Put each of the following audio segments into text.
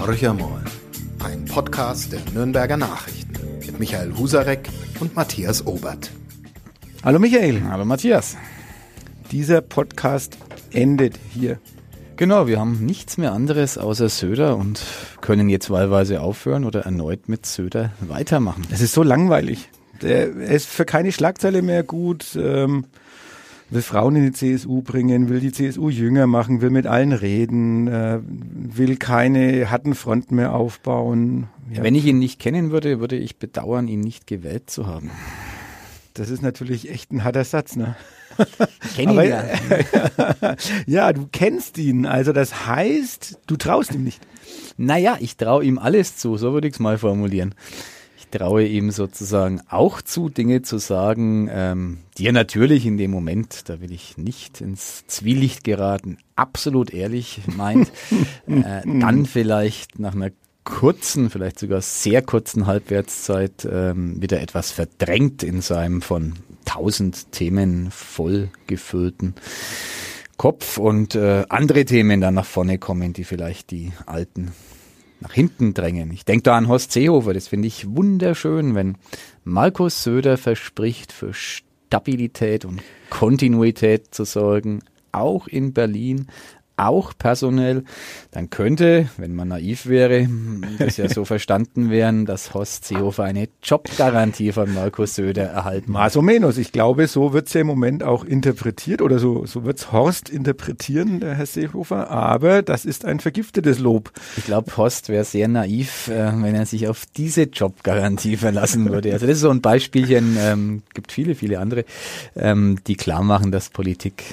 Horcher mal, ein Podcast der Nürnberger Nachrichten mit Michael Husarek und Matthias Obert. Hallo Michael. Hallo Matthias. Dieser Podcast endet hier. Genau, wir haben nichts mehr anderes außer Söder und können jetzt wahlweise aufhören oder erneut mit Söder weitermachen. Es ist so langweilig. Er ist für keine Schlagzeile mehr gut, will Frauen in die CSU bringen, will die CSU jünger machen, will mit allen reden, will keine harten Fronten mehr aufbauen. Ja. Wenn ich ihn nicht kennen würde, würde ich bedauern, ihn nicht gewählt zu haben. Das ist natürlich echt ein harter Satz, ne? Ich kenne ihn ja. Ja, du kennst ihn. Also das heißt, du traust ihm nicht. Naja, ich traue ihm alles zu, so würde ich es mal formulieren. Ich traue ihm sozusagen auch zu, Dinge zu sagen, die er natürlich in dem Moment, da will ich nicht ins Zwielicht geraten, absolut ehrlich meint, dann vielleicht nach einer kurzen, vielleicht sogar sehr kurzen Halbwertszeit wieder etwas verdrängt in seinem von 1000 Themen voll gefüllten Kopf und andere Themen dann nach vorne kommen, die vielleicht die alten nach hinten drängen. Ich denke da an Horst Seehofer, das finde ich wunderschön, wenn Markus Söder verspricht, für Stabilität und Kontinuität zu sorgen, auch in Berlin, auch personell, dann könnte, wenn man naiv wäre, das ja so verstanden werden, dass Horst Seehofer eine Jobgarantie von Markus Söder erhalten hat. Más o menos. Ich glaube, so wird es ja im Moment auch interpretiert oder so wird es Horst interpretieren, der Herr Seehofer, aber das ist ein vergiftetes Lob. Ich glaube, Horst wäre sehr naiv, wenn er sich auf diese Jobgarantie verlassen würde. Also das ist so ein Beispielchen, gibt viele, viele andere, die klar machen, dass Politik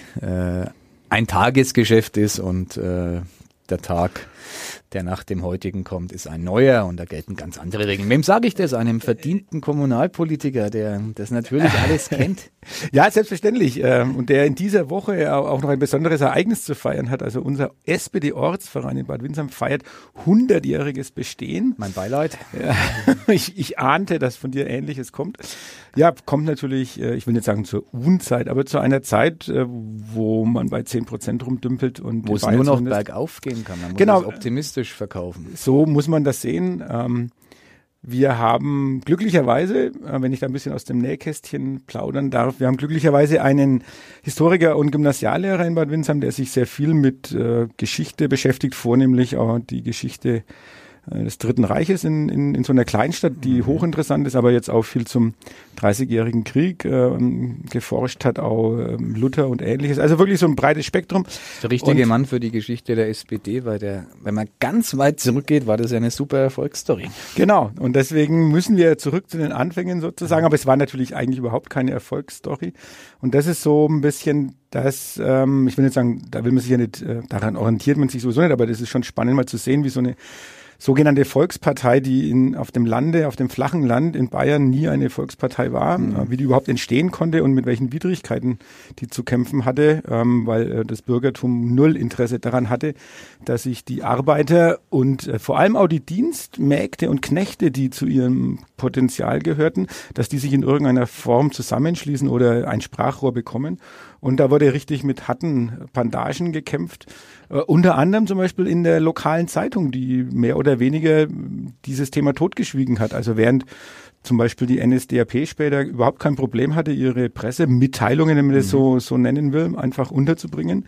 ein Tagesgeschäft ist und der Tag, der nach dem heutigen kommt, ist ein neuer und da gelten ganz andere Regeln. Wem sage ich das? Einem verdienten Kommunalpolitiker, der das natürlich alles kennt. Ja, selbstverständlich. Und der in dieser Woche auch noch ein besonderes Ereignis zu feiern hat. Also unser SPD-Ortsverein in Bad Windsheim feiert 100-jähriges Bestehen. Mein Beileid. Ja, ich ahnte, dass von dir Ähnliches kommt. Ja, kommt natürlich, ich will nicht sagen zur Unzeit, aber zu einer Zeit, wo man bei 10% rumdümpelt. Und wo es nur noch bergauf gehen kann. Man muss es optimistisch verkaufen. So muss man das sehen. Wir haben glücklicherweise, wenn ich da ein bisschen aus dem Nähkästchen plaudern darf, wir haben glücklicherweise einen Historiker und Gymnasiallehrer in Bad Windsheim, der sich sehr viel mit Geschichte beschäftigt, vornehmlich auch die Geschichte des Dritten Reiches in so einer Kleinstadt, die hochinteressant ist, aber jetzt auch viel zum 30-jährigen Krieg geforscht hat, auch Luther und Ähnliches. Also wirklich so ein breites Spektrum. Der richtige Mann für die Geschichte der SPD, weil wenn man ganz weit zurückgeht, war das ja eine super Erfolgsstory. Genau, und deswegen müssen wir zurück zu den Anfängen sozusagen, aber es war natürlich eigentlich überhaupt keine Erfolgsstory. Und das ist so ein bisschen das, ich will nicht sagen, da will man sich ja nicht, daran orientiert man sich sowieso nicht, aber das ist schon spannend mal zu sehen, wie so eine sogenannte Volkspartei, die auf dem Lande, auf dem flachen Land in Bayern nie eine Volkspartei war, wie die überhaupt entstehen konnte und mit welchen Widrigkeiten die zu kämpfen hatte, weil das Bürgertum null Interesse daran hatte, dass sich die Arbeiter und vor allem auch die Dienstmägde und Knechte, die zu ihrem Potenzial gehörten, dass die sich in irgendeiner Form zusammenschließen oder ein Sprachrohr bekommen. Und da wurde richtig mit harten Bandagen gekämpft. Unter anderem zum Beispiel in der lokalen Zeitung, die mehr oder weniger dieses Thema totgeschwiegen hat. Also während zum Beispiel die NSDAP später überhaupt kein Problem hatte, ihre Pressemitteilungen, wenn man das so nennen will, einfach unterzubringen,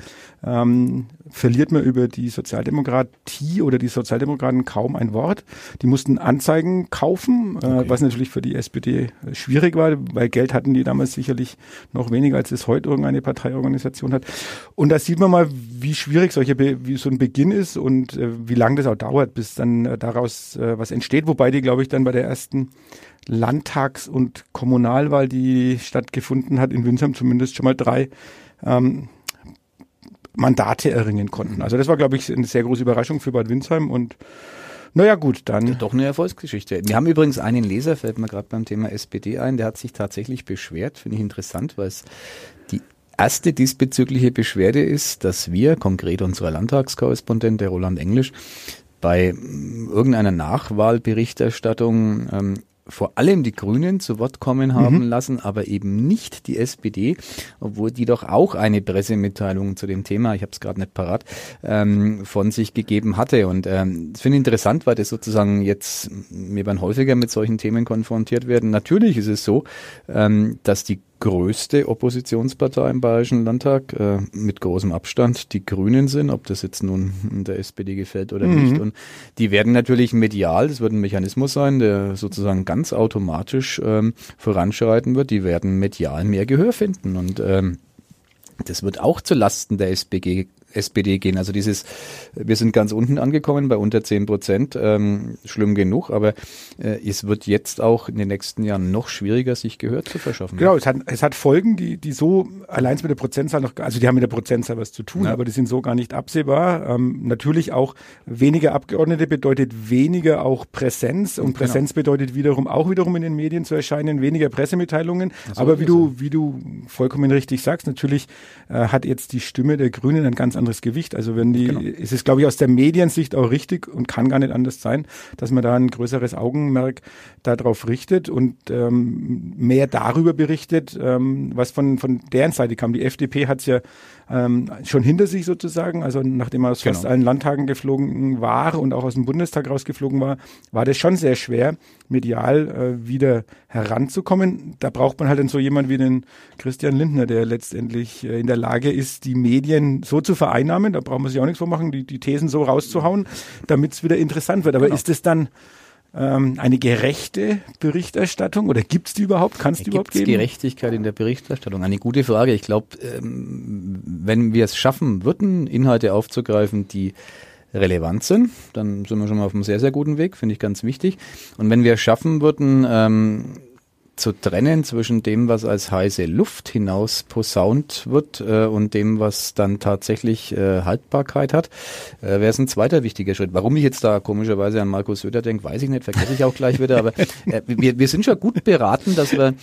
verliert man über die Sozialdemokratie oder die Sozialdemokraten kaum ein Wort. Die mussten Anzeigen kaufen, was natürlich für die SPD schwierig war, weil Geld hatten die damals sicherlich noch weniger, als es heute irgendeine Parteiorganisation hat. Und da sieht man mal, wie schwierig wie so ein Beginn ist und wie lange das auch dauert, bis dann daraus was entsteht. Wobei die, glaube ich, dann bei der ersten Landtags- und Kommunalwahl, die stattgefunden hat, in Windsheim zumindest schon mal 3 Mandate erringen konnten. Also das war, glaube ich, eine sehr große Überraschung für Bad Windsheim und naja gut, dann. Ja, doch eine Erfolgsgeschichte. Wir haben übrigens einen Leser, fällt mir gerade beim Thema SPD ein, der hat sich tatsächlich beschwert, finde ich interessant, weil es die erste diesbezügliche Beschwerde ist, dass wir, konkret unser Landtagskorrespondent, der Roland Englisch, bei irgendeiner Nachwahlberichterstattung vor allem die Grünen zu Wort kommen haben lassen, aber eben nicht die SPD, obwohl die doch auch eine Pressemitteilung zu dem Thema, ich habe es gerade nicht parat, von sich gegeben hatte. Und das finde ich interessant, weil das sozusagen jetzt, wir werden häufiger mit solchen Themen konfrontiert werden. Natürlich ist es so, dass die größte Oppositionspartei im Bayerischen Landtag mit großem Abstand die Grünen sind, ob das jetzt nun der SPD gefällt oder nicht. Und die werden natürlich medial, das wird ein Mechanismus sein, der sozusagen ganz automatisch voranschreiten wird, die werden medial mehr Gehör finden und das wird auch zu Lasten der SPD gehen. Also wir sind ganz unten angekommen bei unter 10%, schlimm genug, aber es wird jetzt auch in den nächsten Jahren noch schwieriger, sich Gehör zu verschaffen. Genau, es hat Folgen, die so allein mit der Prozentzahl noch, also die haben mit der Prozentzahl was zu tun, aber die sind so gar nicht absehbar. Natürlich auch weniger Abgeordnete bedeutet weniger auch Präsenz und Präsenz bedeutet wiederum in den Medien zu erscheinen, weniger Pressemitteilungen. Also aber wie du vollkommen richtig sagst, natürlich hat jetzt die Stimme der Grünen ein ganz anderes Gewicht. Also es ist, glaube ich, aus der Mediensicht auch richtig und kann gar nicht anders sein, dass man da ein größeres Augenmerk darauf richtet und mehr darüber berichtet, was von deren Seite kam. Die FDP hat es ja schon hinter sich sozusagen, also nachdem er aus fast allen Landtagen geflogen war und auch aus dem Bundestag rausgeflogen war das schon sehr schwer, medial wieder heranzukommen. Da braucht man halt dann so jemand wie den Christian Lindner, der letztendlich in der Lage ist, die Medien so zu vereinnahmen, da braucht man sich auch nichts vormachen, die Thesen so rauszuhauen, damit es wieder interessant wird. Aber ist es dann eine gerechte Berichterstattung oder gibt es die überhaupt? Kann es die überhaupt geben? Gibt es Gerechtigkeit in der Berichterstattung? Eine gute Frage. Ich glaube, wenn wir es schaffen würden, Inhalte aufzugreifen, die relevant sind, dann sind wir schon mal auf einem sehr, sehr guten Weg, finde ich ganz wichtig. Und wenn wir es schaffen würden, zu trennen zwischen dem, was als heiße Luft hinaus posaunt wird und dem, was dann tatsächlich Haltbarkeit hat, wäre es ein zweiter wichtiger Schritt. Warum ich jetzt da komischerweise an Markus Söder denke, weiß ich nicht, vergesse ich auch gleich wieder, aber wir sind schon gut beraten, dass wir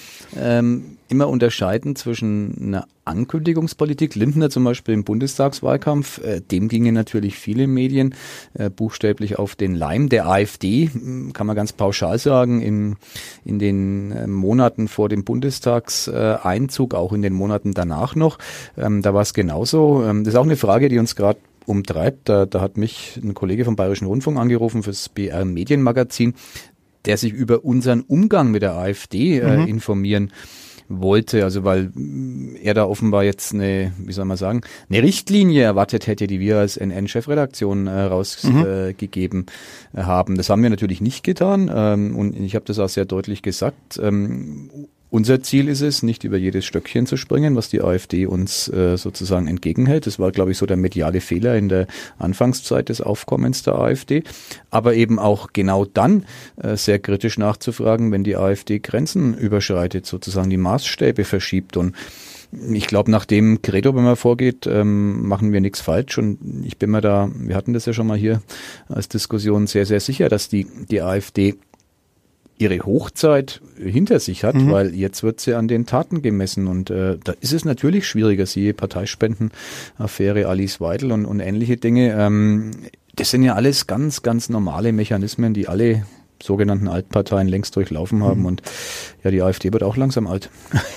immer unterscheiden zwischen einer Ankündigungspolitik. Lindner zum Beispiel im Bundestagswahlkampf, dem gingen natürlich viele Medien buchstäblich auf den Leim. Der AfD, kann man ganz pauschal sagen, in den Monaten vor dem Bundestagseinzug, auch in den Monaten danach noch, da war es genauso. Das ist auch eine Frage, die uns gerade umtreibt. Da hat mich ein Kollege vom Bayerischen Rundfunk angerufen fürs BR Medienmagazin, der sich über unseren Umgang mit der AfD informieren wollte, also weil er da offenbar jetzt eine Richtlinie erwartet hätte, die wir als NN-Chefredaktion rausgegeben haben. Das haben wir natürlich nicht getan und ich habe das auch sehr deutlich gesagt. Unser Ziel ist es, nicht über jedes Stöckchen zu springen, was die AfD uns sozusagen entgegenhält. Das war, glaube ich, so der mediale Fehler in der Anfangszeit des Aufkommens der AfD. Aber eben auch genau dann sehr kritisch nachzufragen, wenn die AfD Grenzen überschreitet, sozusagen die Maßstäbe verschiebt. Und ich glaube, nach dem Credo, wenn man vorgeht, machen wir nichts falsch. Und ich bin mir da, wir hatten das ja schon mal hier als Diskussion, sehr, sehr sicher, dass die AfD ihre Hochzeit hinter sich hat, weil jetzt wird sie an den Taten gemessen und da ist es natürlich schwieriger, siehe Parteispendenaffäre, Alice Weidel und ähnliche Dinge. Das sind ja alles ganz, ganz normale Mechanismen, die alle sogenannten Altparteien längst durchlaufen haben und ja, die AfD wird auch langsam alt.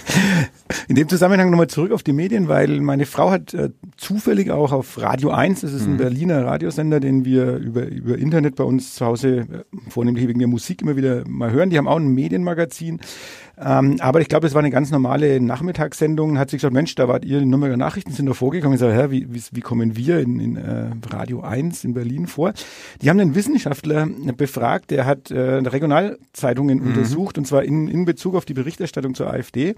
In dem Zusammenhang nochmal zurück auf die Medien, weil meine Frau hat zufällig auch auf Radio 1, das ist ein Berliner Radiosender, den wir über Internet bei uns zu Hause vornehmlich wegen der Musik immer wieder mal hören. Die haben auch ein Medienmagazin. Aber ich glaube, es war eine ganz normale Nachmittagssendung. Hat sich gesagt, Mensch, da wart ihr, die Nürnberger Nachrichten sind da vorgekommen. Ich sage, wie kommen wir in Radio 1 in Berlin vor? Die haben einen Wissenschaftler befragt, der hat Regionalzeitungen untersucht, und zwar in Bezug auf die Berichterstattung zur AfD.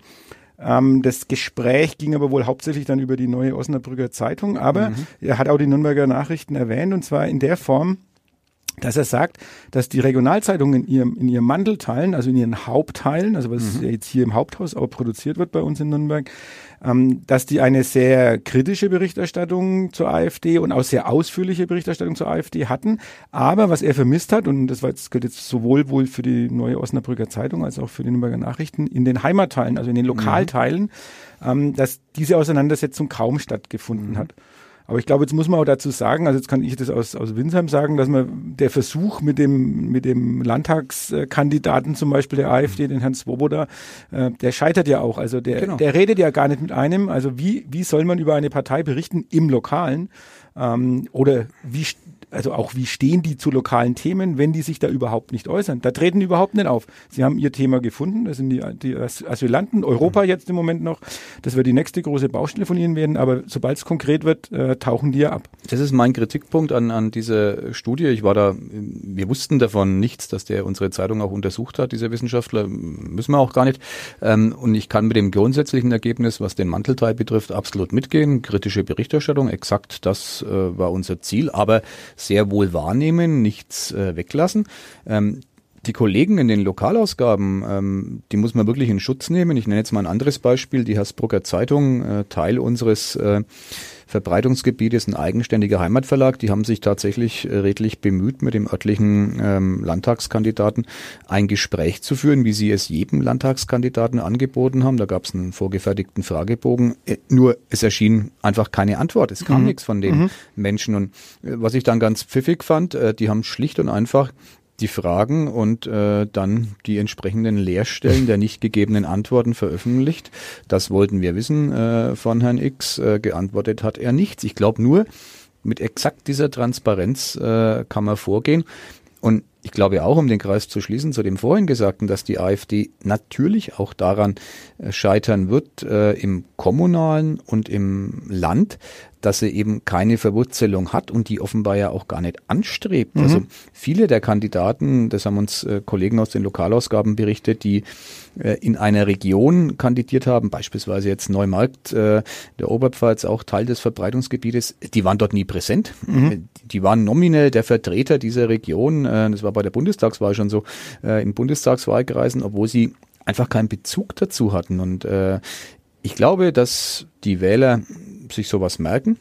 Das Gespräch ging aber wohl hauptsächlich dann über die Neue Osnabrücker Zeitung, aber er hat auch die Nürnberger Nachrichten erwähnt, und zwar in der Form, dass er sagt, dass die Regionalzeitungen in ihrem Mantelteilen, also in ihren Hauptteilen, also was jetzt hier im Haupthaus auch produziert wird bei uns in Nürnberg, dass die eine sehr kritische Berichterstattung zur AfD und auch sehr ausführliche Berichterstattung zur AfD hatten. Aber was er vermisst hat, und das gilt jetzt sowohl wohl für die Neue Osnabrücker Zeitung als auch für die Nürnberger Nachrichten, in den Heimatteilen, also in den Lokalteilen, dass diese Auseinandersetzung kaum stattgefunden hat. Aber ich glaube, jetzt muss man auch dazu sagen, also jetzt kann ich das aus Winsheim sagen, dass man der Versuch mit dem Landtagskandidaten zum Beispiel der AfD, den Herrn Swoboda, der scheitert ja auch. Also der redet ja gar nicht mit einem. Also wie soll man über eine Partei berichten im Lokalen? Oder wie stehen die zu lokalen Themen, wenn die sich da überhaupt nicht äußern? Da treten die überhaupt nicht auf. Sie haben ihr Thema gefunden, das sind die Asylanten, Europa jetzt im Moment noch. Das wird die nächste große Baustelle von ihnen werden, aber sobald es konkret wird, tauchen die ja ab. Das ist mein Kritikpunkt an dieser Studie. Wir wussten davon nichts, dass der unsere Zeitung auch untersucht hat, dieser Wissenschaftler, müssen wir auch gar nicht. Und ich kann mit dem grundsätzlichen Ergebnis, was den Mantelteil betrifft, absolut mitgehen. Kritische Berichterstattung, exakt das war unser Ziel, aber sehr wohl wahrnehmen, nichts weglassen. Die Kollegen in den Lokalausgaben, die muss man wirklich in Schutz nehmen. Ich nenne jetzt mal ein anderes Beispiel. Die Hersbrucker Zeitung, Teil unseres Verbreitungsgebietes, ein eigenständiger Heimatverlag, die haben sich tatsächlich redlich bemüht, mit dem örtlichen Landtagskandidaten ein Gespräch zu führen, wie sie es jedem Landtagskandidaten angeboten haben. Da gab es einen vorgefertigten Fragebogen. Nur es erschien einfach keine Antwort. Es kam nichts von den Menschen. Und was ich dann ganz pfiffig fand, die haben schlicht und einfach die Fragen und dann die entsprechenden Leerstellen der nicht gegebenen Antworten veröffentlicht. Das wollten wir wissen von Herrn X. Geantwortet hat er nichts. Ich glaube nur, mit exakt dieser Transparenz kann man vorgehen. Und ich glaube auch, um den Kreis zu schließen, zu dem vorhin Gesagten, dass die AfD natürlich auch daran scheitern wird, im Kommunalen und im Land, dass sie eben keine Verwurzelung hat und die offenbar ja auch gar nicht anstrebt. Also viele der Kandidaten, das haben uns Kollegen aus den Lokalausgaben berichtet, die in einer Region kandidiert haben, beispielsweise jetzt Neumarkt, der Oberpfalz, auch Teil des Verbreitungsgebietes, die waren dort nie präsent. Die waren nominell der Vertreter dieser Region, das war bei der Bundestagswahl schon so, in Bundestagswahlkreisen, obwohl sie einfach keinen Bezug dazu hatten. Und ich glaube, dass die Wähler sich sowas merken.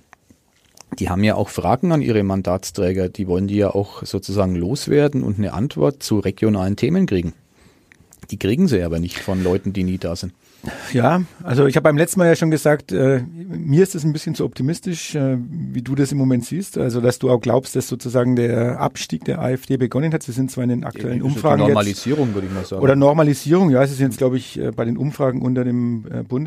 Die haben ja auch Fragen an ihre Mandatsträger, die wollen die ja auch sozusagen loswerden und eine Antwort zu regionalen Themen kriegen. Die kriegen sie aber nicht von Leuten, die nie da sind. Ja, also ich habe beim letzten Mal ja schon gesagt, mir ist das ein bisschen zu optimistisch, wie du das im Moment siehst. Also dass du auch glaubst, dass sozusagen der Abstieg der AfD begonnen hat. Sie sind zwar in den aktuellen Umfragen Normalisierung, jetzt, würde ich mal sagen. Oder Normalisierung, ja, es ist jetzt, glaube ich, bei den Umfragen unter dem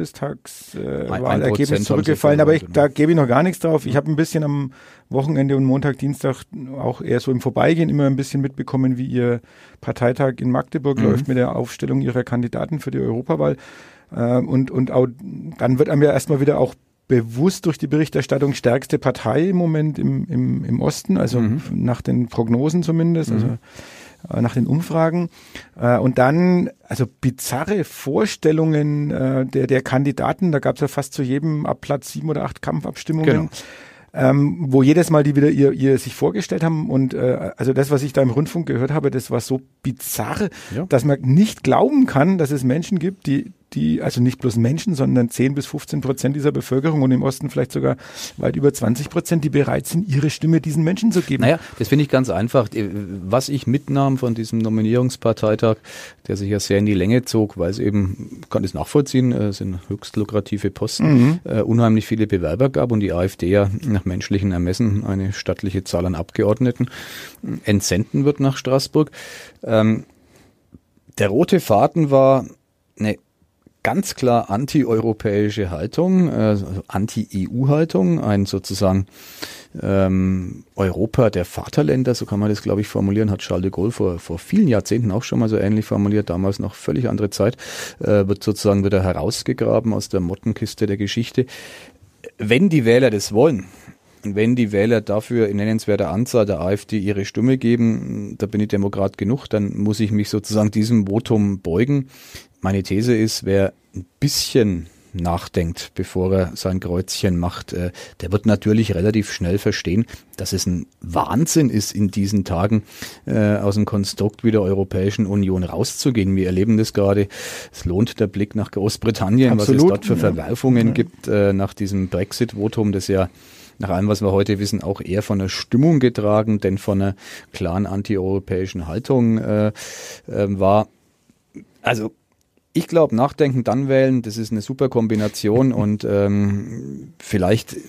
Bundestagswahlergebnis zurückgefallen. Aber da gebe ich noch gar nichts drauf. Ich habe ein bisschen am Wochenende und Montag, Dienstag auch eher so im Vorbeigehen immer ein bisschen mitbekommen, wie ihr Parteitag in Magdeburg läuft mit der Aufstellung ihrer Kandidaten für die Europawahl. Und auch dann wird einem ja erstmal wieder auch bewusst durch die Berichterstattung stärkste Partei im Moment im Osten, also nach den Prognosen zumindest, also nach den Umfragen. Und dann, also bizarre Vorstellungen der Kandidaten, da gab es ja fast zu jedem ab Platz 7 oder 8 Kampfabstimmungen. Genau. Wo jedes Mal die wieder ihr sich vorgestellt haben und also das, was ich da im Rundfunk gehört habe, das war so bizarr, dass man nicht glauben kann, dass es Menschen gibt, die also nicht bloß Menschen, sondern 10-15% dieser Bevölkerung und im Osten vielleicht sogar weit über 20%, die bereit sind, ihre Stimme diesen Menschen zu geben. Naja, das finde ich ganz einfach. Was ich mitnahm von diesem Nominierungsparteitag, der sich ja sehr in die Länge zog, weil es eben, kann das nachvollziehen, sind höchst lukrative Posten, unheimlich viele Bewerber gab und die AfD ja nach menschlichen Ermessen eine stattliche Zahl an Abgeordneten entsenden wird nach Straßburg. Der rote Faden war eine ganz klar anti-europäische Haltung, also anti-EU-Haltung, ein sozusagen Europa der Vaterländer, so kann man das, glaube ich, formulieren, hat Charles de Gaulle vor vielen Jahrzehnten auch schon mal so ähnlich formuliert, damals noch völlig andere Zeit, wird sozusagen wieder herausgegraben aus der Mottenkiste der Geschichte. Wenn die Wähler das wollen, und wenn die Wähler dafür in nennenswerter Anzahl der AfD ihre Stimme geben, da bin ich Demokrat genug, dann muss ich mich sozusagen diesem Votum beugen. Meine These ist, wer ein bisschen nachdenkt, bevor er sein Kreuzchen macht, der wird natürlich relativ schnell verstehen, dass es ein Wahnsinn ist, in diesen Tagen aus dem Konstrukt wie der Europäischen Union rauszugehen. Wir erleben das gerade. Es lohnt der Blick nach Großbritannien, absolut, was es dort für Verwerfungen gibt nach diesem Brexit-Votum, das ja nach allem, was wir heute wissen, auch eher von der Stimmung getragen, denn von einer klaren antieuropäischen Haltung war. Also ich glaube, nachdenken, dann wählen, das ist eine super Kombination und vielleicht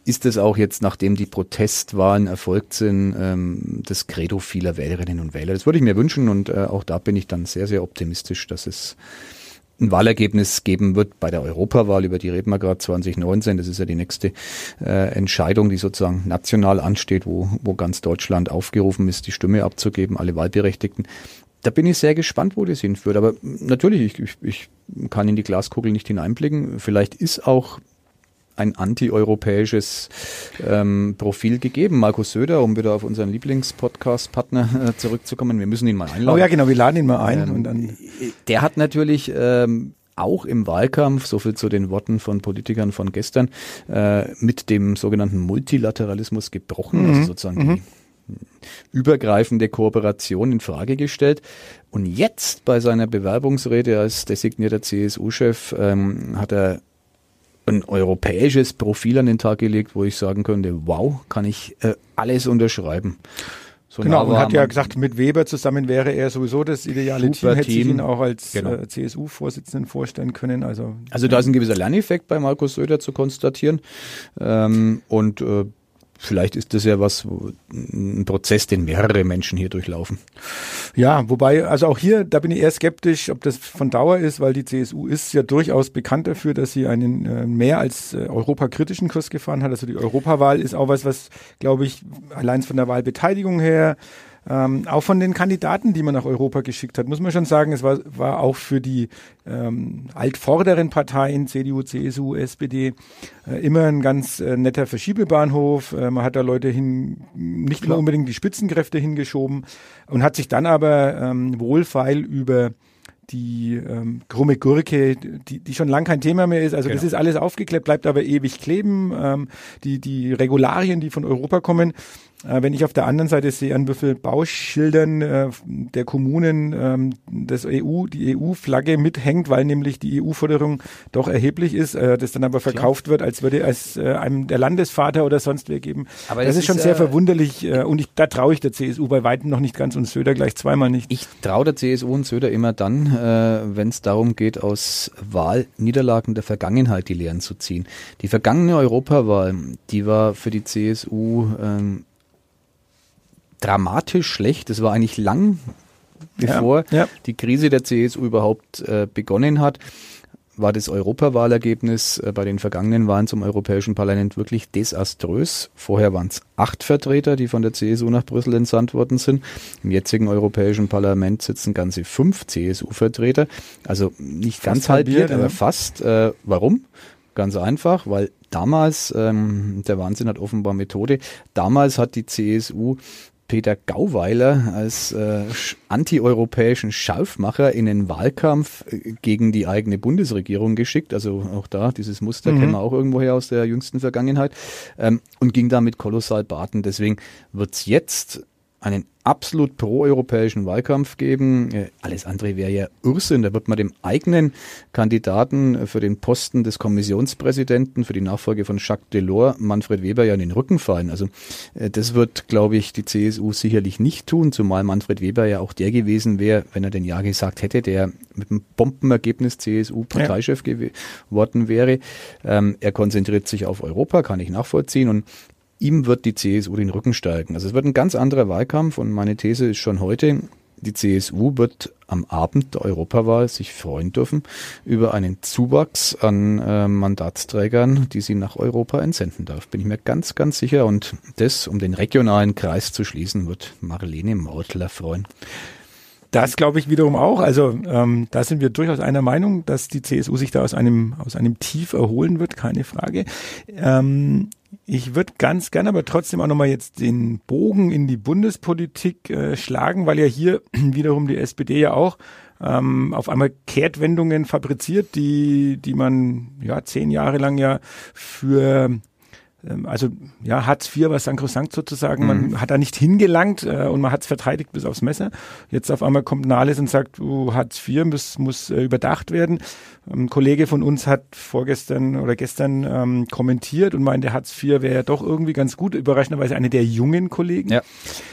ist es auch jetzt, nachdem die Protestwahlen erfolgt sind, das Credo vieler Wählerinnen und Wähler. Das würde ich mir wünschen und auch da bin ich dann sehr, sehr optimistisch, dass es ein Wahlergebnis geben wird bei der Europawahl, über die reden wir gerade 2019. Das ist ja die nächste Entscheidung, die sozusagen national ansteht, wo ganz Deutschland aufgerufen ist, die Stimme abzugeben, alle Wahlberechtigten. Da bin ich sehr gespannt, wo das hinführt. Aber natürlich, ich kann in die Glaskugel nicht hineinblicken. Vielleicht ist auch ein anti-europäisches Profil gegeben. Markus Söder, um wieder auf unseren Lieblingspodcast-Partner zurückzukommen, wir müssen ihn mal einladen. Oh ja, genau, wir laden ihn mal ein. Und dann der hat natürlich auch im Wahlkampf, so viel zu den Worten von Politikern von gestern, mit dem sogenannten Multilateralismus gebrochen, also sozusagen die übergreifende Kooperation in Frage gestellt. Und jetzt bei seiner Bewerbungsrede als designierter CSU-Chef hat er ein europäisches Profil an den Tag gelegt, wo ich sagen könnte, wow, kann ich alles unterschreiben. So genau, und hat ja gesagt, mit Weber zusammen wäre er sowieso das ideale Team, hätte sich ihn auch als CSU-Vorsitzenden vorstellen können. Also da ist ein gewisser Lerneffekt bei Markus Söder zu konstatieren und vielleicht ist das ja ein Prozess, den mehrere Menschen hier durchlaufen. Ja, wobei, also auch hier, da bin ich eher skeptisch, ob das von Dauer ist, weil die CSU ist ja durchaus bekannt dafür, dass sie einen mehr als europakritischen Kurs gefahren hat. Also die Europawahl ist auch was, glaube ich, allein von der Wahlbeteiligung her, auch von den Kandidaten, die man nach Europa geschickt hat, muss man schon sagen, es war auch für die altvorderen Parteien, CDU, CSU, SPD, immer ein ganz netter Verschiebebahnhof. Man hat da Leute nicht immer unbedingt die Spitzenkräfte hingeschoben und hat sich dann aber wohlfeil über die krumme Gurke, die schon lang kein Thema mehr ist. Also das ist alles aufgeklebt, bleibt aber ewig kleben. Die Regularien, die von Europa kommen, wenn ich auf der anderen Seite sehe, an wie vielen Bauschildern der Kommunen die EU-Flagge mithängt, weil nämlich die EU-Forderung doch erheblich ist, das dann aber verkauft wird, als würde es einem der Landesvater oder sonst wer geben. Aber das ist schon sehr verwunderlich und da traue ich der CSU bei weitem noch nicht ganz und Söder gleich zweimal nicht. Ich traue der CSU und Söder immer dann, wenn es darum geht, aus Wahlniederlagen der Vergangenheit die Lehren zu ziehen. Die vergangene Europawahl, die war für die CSU dramatisch schlecht. Das war eigentlich lang, bevor die Krise der CSU überhaupt begonnen hat, war das Europawahlergebnis bei den vergangenen Wahlen zum Europäischen Parlament wirklich desaströs. Vorher waren es 8 Vertreter, die von der CSU nach Brüssel entsandt worden sind. Im jetzigen Europäischen Parlament sitzen ganze 5 CSU-Vertreter. Also nicht fast ganz halbiert, aber fast. Warum? Ganz einfach, weil damals, der Wahnsinn hat offenbar Methode, damals hat die CSU Peter Gauweiler als antieuropäischen Scharfmacher in den Wahlkampf gegen die eigene Bundesregierung geschickt. Also auch da, dieses Muster kennen wir auch irgendwoher aus der jüngsten Vergangenheit und ging damit kolossal baden. Deswegen wird es jetzt einen absolut pro-europäischen Wahlkampf geben. Alles andere wäre ja Irrsinn. Da wird man dem eigenen Kandidaten für den Posten des Kommissionspräsidenten, für die Nachfolge von Jacques Delors, Manfred Weber, ja in den Rücken fallen. Also das wird, glaube ich, die CSU sicherlich nicht tun, zumal Manfred Weber ja auch der gewesen wäre, wenn er denn ja gesagt hätte, der mit einem Bombenergebnis CSU-Parteichef geworden wäre. Er konzentriert sich auf Europa, kann ich nachvollziehen, und ihm wird die CSU den Rücken stärken. Also es wird ein ganz anderer Wahlkampf und meine These ist schon heute, die CSU wird am Abend der Europawahl sich freuen dürfen über einen Zuwachs an Mandatsträgern, die sie nach Europa entsenden darf. Bin ich mir ganz, ganz sicher, und das, um den regionalen Kreis zu schließen, wird Marlene Mortler freuen. Das glaube ich wiederum auch. Also da sind wir durchaus einer Meinung, dass die CSU sich da aus einem Tief erholen wird, keine Frage. Ich würde ganz gerne aber trotzdem auch nochmal jetzt den Bogen in die Bundespolitik schlagen, weil ja hier wiederum die SPD ja auch auf einmal Kehrtwendungen fabriziert, die man 10 Jahre lang ja für Hartz IV war sankrosankt sozusagen, man hat da nicht hingelangt und man hat es verteidigt bis aufs Messer. Jetzt auf einmal kommt Nahles und sagt, Hartz IV muss überdacht werden. Ein Kollege von uns hat vorgestern oder gestern kommentiert und meinte, Hartz IV wäre ja doch irgendwie ganz gut, überraschenderweise eine der jungen Kollegen. Ja.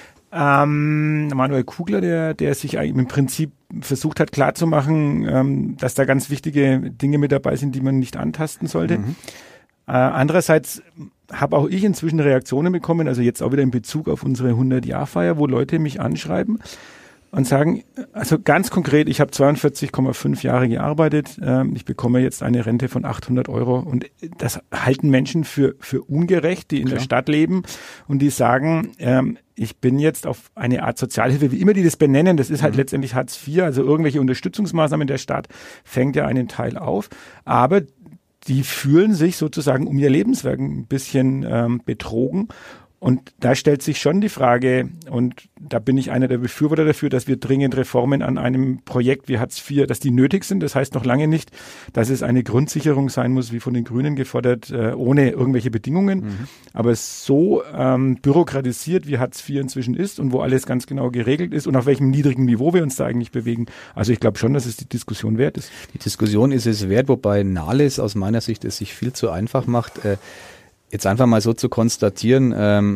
Manuel Kugler, der sich im Prinzip versucht hat klarzumachen, dass da ganz wichtige Dinge mit dabei sind, die man nicht antasten sollte. Andererseits habe auch ich inzwischen Reaktionen bekommen, also jetzt auch wieder in Bezug auf unsere 100-Jahr-Feier, wo Leute mich anschreiben und sagen, also ganz konkret, ich habe 42,5 Jahre gearbeitet, ich bekomme jetzt eine Rente von 800 Euro und das halten Menschen für ungerecht, die in der Stadt leben und die sagen, ich bin jetzt auf eine Art Sozialhilfe, wie immer die das benennen, das ist halt letztendlich Hartz IV, also irgendwelche Unterstützungsmaßnahmen der Staat fängt ja einen Teil auf, aber die fühlen sich sozusagen um ihr Lebenswerk ein bisschen betrogen. Und da stellt sich schon die Frage, und da bin ich einer der Befürworter dafür, dass wir dringend Reformen an einem Projekt wie Hartz IV, dass die nötig sind. Das heißt noch lange nicht, dass es eine Grundsicherung sein muss, wie von den Grünen gefordert, ohne irgendwelche Bedingungen. Aber so bürokratisiert, wie Hartz IV inzwischen ist und wo alles ganz genau geregelt ist und auf welchem niedrigen Niveau wir uns da eigentlich bewegen. Also ich glaube schon, dass es die Diskussion wert ist. Die Diskussion ist es wert, wobei Nahles aus meiner Sicht es sich viel zu einfach macht. Jetzt einfach mal so zu konstatieren,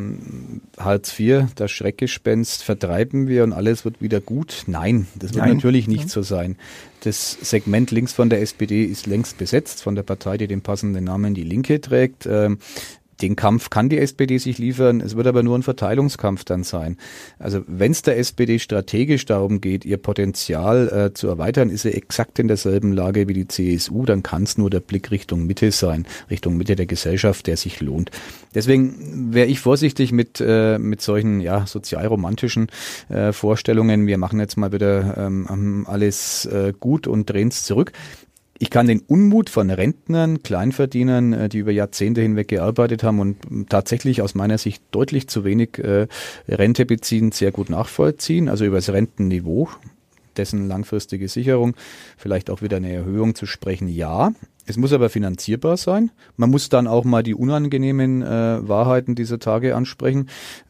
Hartz IV, das Schreckgespenst vertreiben wir und alles wird wieder gut. Nein, das wird natürlich nicht so sein. Das Segment links von der SPD ist längst besetzt von der Partei, die den passenden Namen Die Linke trägt. Den Kampf kann die SPD sich liefern, es wird aber nur ein Verteilungskampf dann sein. Also wenn es der SPD strategisch darum geht, ihr Potenzial zu erweitern, ist sie exakt in derselben Lage wie die CSU, dann kann es nur der Blick Richtung Mitte sein, Richtung Mitte der Gesellschaft, der sich lohnt. Deswegen wäre ich vorsichtig mit solchen sozialromantischen Vorstellungen. Wir machen jetzt mal wieder alles gut und drehen es zurück. Ich kann den Unmut von Rentnern, Kleinverdienern, die über Jahrzehnte hinweg gearbeitet haben und tatsächlich aus meiner Sicht deutlich zu wenig Rente beziehen, sehr gut nachvollziehen. Also über das Rentenniveau, dessen langfristige Sicherung, vielleicht auch wieder eine Erhöhung zu sprechen, ja. Es muss aber finanzierbar sein. Man muss dann auch mal die unangenehmen Wahrheiten dieser Tage ansprechen.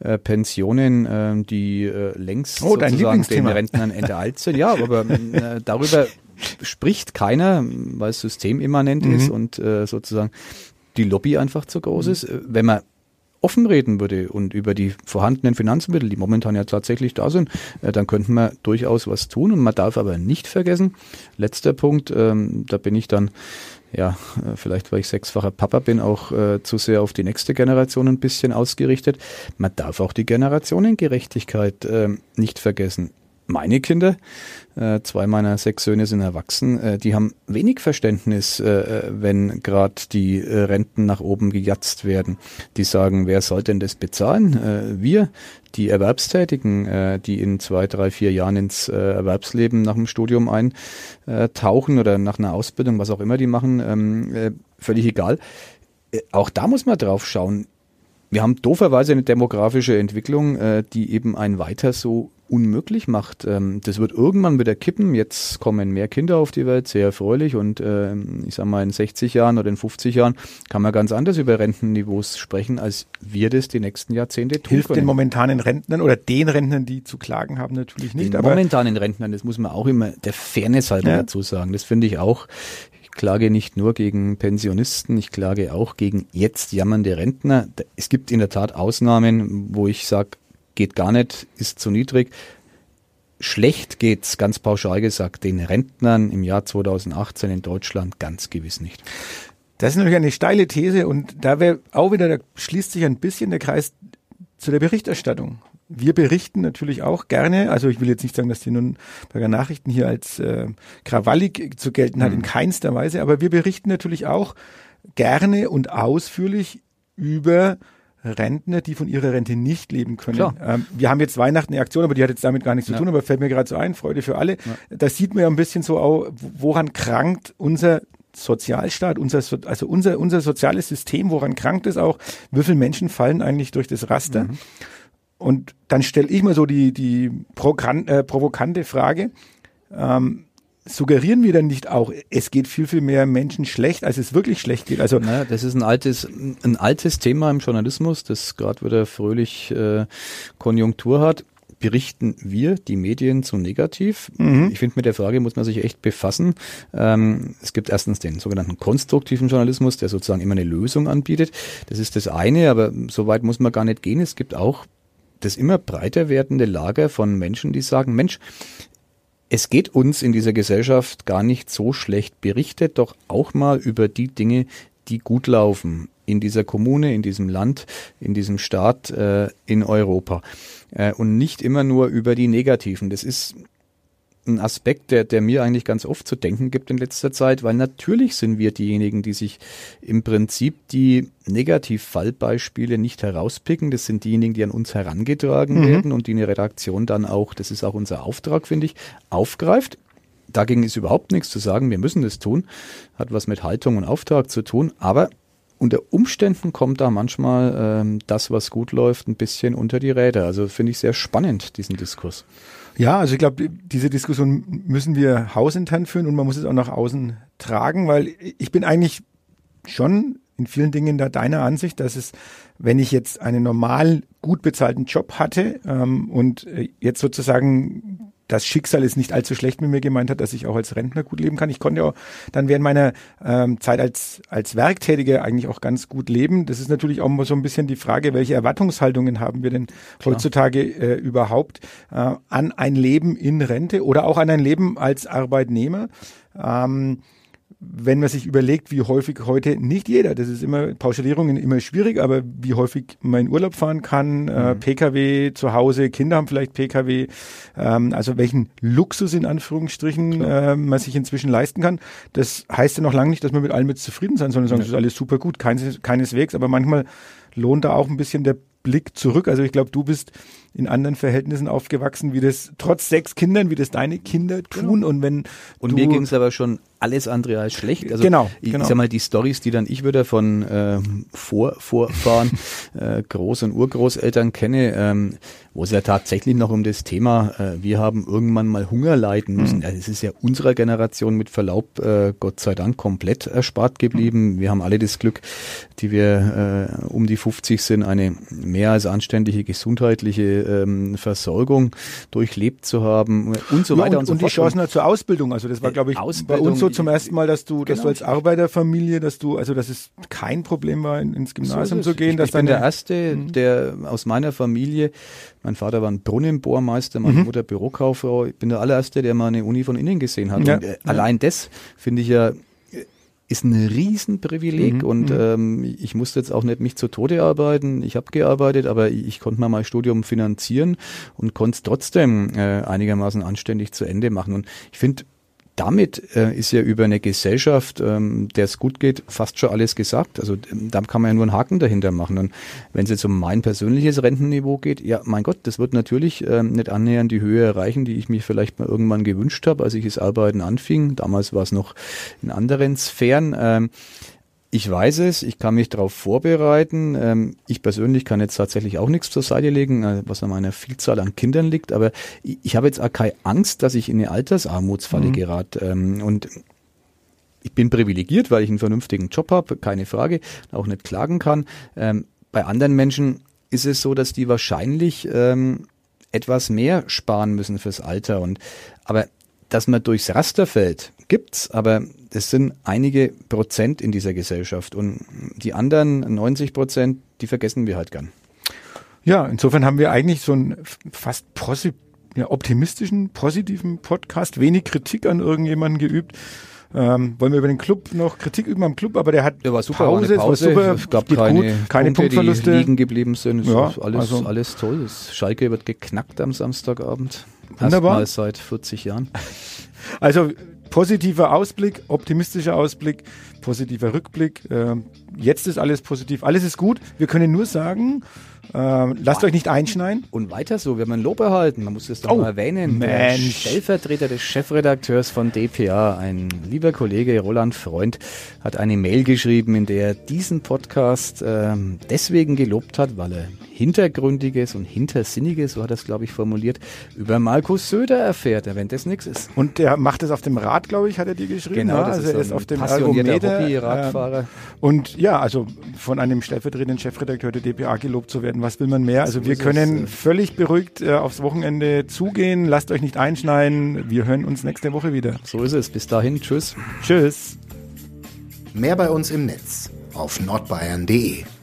Pensionen, die längst sozusagen den Rentnern enteilt sind. Ja, aber darüber spricht keiner, weil es systemimmanent ist und sozusagen die Lobby einfach zu groß ist. Wenn man offen reden würde und über die vorhandenen Finanzmittel, die momentan ja tatsächlich da sind, dann könnten wir durchaus was tun. Und man darf aber nicht vergessen, letzter Punkt, da bin ich dann, vielleicht weil ich 6-facher Papa bin, auch zu sehr auf die nächste Generation ein bisschen ausgerichtet. Man darf auch die Generationengerechtigkeit nicht vergessen. Meine Kinder, 2 meiner 6 Söhne sind erwachsen, die haben wenig Verständnis, wenn gerade die Renten nach oben gejatzt werden. Die sagen, wer soll denn das bezahlen? Wir, die Erwerbstätigen, die in 2, 3, 4 Jahren ins Erwerbsleben nach dem Studium eintauchen oder nach einer Ausbildung, was auch immer die machen, völlig egal. Auch da muss man drauf schauen. Wir haben dooferweise eine demografische Entwicklung, die eben ein Weiter so unmöglich macht. Das wird irgendwann wieder kippen. Jetzt kommen mehr Kinder auf die Welt, sehr erfreulich. Und ich sag mal, in 60 Jahren oder in 50 Jahren kann man ganz anders über Rentenniveaus sprechen, als wir das die nächsten Jahrzehnte tun Hilft können. den momentanen Rentnern oder den Rentnern, die zu klagen haben, natürlich nicht. Den momentanen Rentnern, das muss man auch immer der Fairness halber dazu sagen. Das finde ich auch. Ich klage nicht nur gegen Pensionisten, ich klage auch gegen jetzt jammernde Rentner. Es gibt in der Tat Ausnahmen, wo ich sage, geht gar nicht, ist zu niedrig. Schlecht geht's, ganz pauschal gesagt, den Rentnern im Jahr 2018 in Deutschland ganz gewiss nicht. Das ist natürlich eine steile These und da wäre auch wieder, da schließt sich ein bisschen der Kreis zu der Berichterstattung. Wir berichten natürlich auch gerne, also ich will jetzt nicht sagen, dass die Nürnberger Nachrichten hier als krawallig zu gelten hat, in keinster Weise, aber wir berichten natürlich auch gerne und ausführlich über Rentner, die von ihrer Rente nicht leben können. Wir haben jetzt Weihnachten eine Aktion, aber die hat jetzt damit gar nichts zu tun, aber fällt mir gerade so ein, Freude für alle. Ja. Da sieht man ja ein bisschen so auch, woran krankt unser Sozialstaat, unser soziales System, woran krankt es auch? Wie viele Menschen fallen eigentlich durch das Raster? Und dann stelle ich mal so die provokante Frage, suggerieren wir dann nicht auch, es geht viel, viel mehr Menschen schlecht, als es wirklich schlecht geht? Also das ist ein altes Thema im Journalismus, das gerade wieder fröhlich Konjunktur hat. Berichten wir, die Medien, zu negativ? Ich finde, mit der Frage muss man sich echt befassen. Es gibt erstens den sogenannten konstruktiven Journalismus, der sozusagen immer eine Lösung anbietet. Das ist das eine, aber so weit muss man gar nicht gehen. Es gibt auch das immer breiter werdende Lager von Menschen, die sagen, Mensch, es geht uns in dieser Gesellschaft gar nicht so schlecht. Berichtet doch auch mal über die Dinge, die gut laufen. in dieser Kommune, in diesem Land, in diesem Staat, in Europa. Und nicht immer nur über die Negativen. Das ist ein Aspekt, der mir eigentlich ganz oft zu denken gibt in letzter Zeit, weil natürlich sind wir diejenigen, die sich im Prinzip die Negativfallbeispiele nicht herauspicken. Das sind diejenigen, die an uns herangetragen werden und die eine Redaktion dann auch, das ist auch unser Auftrag, finde ich, aufgreift. Dagegen ist überhaupt nichts zu sagen, wir müssen das tun, hat was mit Haltung und Auftrag zu tun, aber unter Umständen kommt da manchmal das, was gut läuft, ein bisschen unter die Räder. Also finde ich sehr spannend, diesen Diskurs. Ja, also ich glaube, diese Diskussion müssen wir hausintern führen und man muss es auch nach außen tragen, weil ich bin eigentlich schon in vielen Dingen da deiner Ansicht, dass es, wenn ich jetzt einen normal gut bezahlten Job hatte und jetzt sozusagen das Schicksal ist nicht allzu schlecht mit mir gemeint hat, dass ich auch als Rentner gut leben kann. Ich konnte ja auch dann während meiner Zeit als Werktätiger eigentlich auch ganz gut leben. Das ist natürlich auch mal so ein bisschen die Frage, welche Erwartungshaltungen haben wir denn heutzutage überhaupt an ein Leben in Rente oder auch an ein Leben als Arbeitnehmer. Wenn man sich überlegt, wie häufig heute nicht jeder, das ist immer, Pauschalierungen immer schwierig, aber wie häufig man in Urlaub fahren kann, Pkw zu Hause, Kinder haben vielleicht Pkw, also welchen Luxus in Anführungsstrichen man sich inzwischen leisten kann, das heißt ja noch lange nicht, dass man mit allem jetzt zufrieden sein soll und sagen, das ist alles super gut, keineswegs, aber manchmal lohnt da auch ein bisschen der Blick zurück. Also ich glaube, du bist in anderen Verhältnissen aufgewachsen, wie das trotz 6 Kindern, wie das deine Kinder tun. Genau. Und mir ging es aber schon alles andere als schlecht. Also genau. Ich sag mal, die Storys, die dann ich wieder von Vorfahren, Groß- und Urgroßeltern kenne, wo es ja tatsächlich noch um das Thema, wir haben irgendwann mal Hunger leiden müssen. Also es ist ja unserer Generation mit Verlaub, Gott sei Dank, komplett erspart geblieben. Wir haben alle das Glück, die wir um die 50 sind, eine mehr als anständige gesundheitliche Versorgung durchlebt zu haben und so weiter und so fort. Und die Chancen zur Ausbildung. Also das war, glaube ich, bei uns so zum ersten Mal, dass du als Arbeiterfamilie, dass es kein Problem war, ins Gymnasium zu gehen. Ich bin der Erste, der aus meiner Familie, mein Vater war ein Brunnenbohrmeister, meine Mutter Bürokauffrau, ich bin der allererste, der mal eine Uni von innen gesehen hat. Und allein das finde ich ja, ist ein Riesenprivileg und ich musste jetzt auch nicht mich zu Tode arbeiten. Ich habe gearbeitet, aber ich konnte mal mein Studium finanzieren und konnte es trotzdem einigermaßen anständig zu Ende machen. Und ich finde, damit ist ja über eine Gesellschaft, der es gut geht, fast schon alles gesagt. Also da kann man ja nur einen Haken dahinter machen. Und wenn es jetzt um mein persönliches Rentenniveau geht, ja, mein Gott, das wird natürlich nicht annähernd die Höhe erreichen, die ich mir vielleicht mal irgendwann gewünscht habe, als ich das Arbeiten anfing. Damals war es noch in anderen Sphären. Ich weiß es, ich kann mich darauf vorbereiten. Ich persönlich kann jetzt tatsächlich auch nichts zur Seite legen, was an meiner Vielzahl an Kindern liegt, aber ich habe jetzt auch keine Angst, dass ich in eine Altersarmutsfalle gerate. Und ich bin privilegiert, weil ich einen vernünftigen Job habe, keine Frage, auch nicht klagen kann. Bei anderen Menschen ist es so, dass die wahrscheinlich etwas mehr sparen müssen fürs Alter. Aber dass man durchs Raster fällt, gibt's, aber das sind einige Prozent in dieser Gesellschaft und die anderen 90%, die vergessen wir halt gern. Ja, insofern haben wir eigentlich so einen fast optimistischen, positiven Podcast, wenig Kritik an irgendjemanden geübt. Wollen wir über den Club noch Kritik üben am Club, aber der war super, Pause. Es war super. Es gab keine Punktverluste, die liegen geblieben sind. Ja, alles toll. Das Schalke wird geknackt am Samstagabend. Wunderbar. Erstmals seit 40 Jahren. Also positiver Ausblick, optimistischer Ausblick, positiver Rückblick. Jetzt ist alles positiv, alles ist gut. Wir können nur sagen, lasst euch nicht einschneiden. Und weiter so, wir haben ein Lob erhalten, man muss das doch mal erwähnen. Mensch. Der Stellvertreter des Chefredakteurs von dpa, ein lieber Kollege Roland Freund, hat eine Mail geschrieben, in der er diesen Podcast deswegen gelobt hat, weil er Hintergründiges und Hintersinniges, so hat er es, glaube ich, formuliert, über Markus Söder erfährt, wenn das nichts ist. Und der macht das auf dem Rad, glaube ich, hat er dir geschrieben. Genau, das also ist er ist auf dem passionierter Hobby-Radfahrer. Und ja, also von einem stellvertretenden Chefredakteur der dpa gelobt zu werden, was will man mehr? Also wir können völlig beruhigt aufs Wochenende zugehen. Lasst euch nicht einschneiden. Wir hören uns nächste Woche wieder. So ist es. Bis dahin. Tschüss. Tschüss. Mehr bei uns im Netz auf nordbayern.de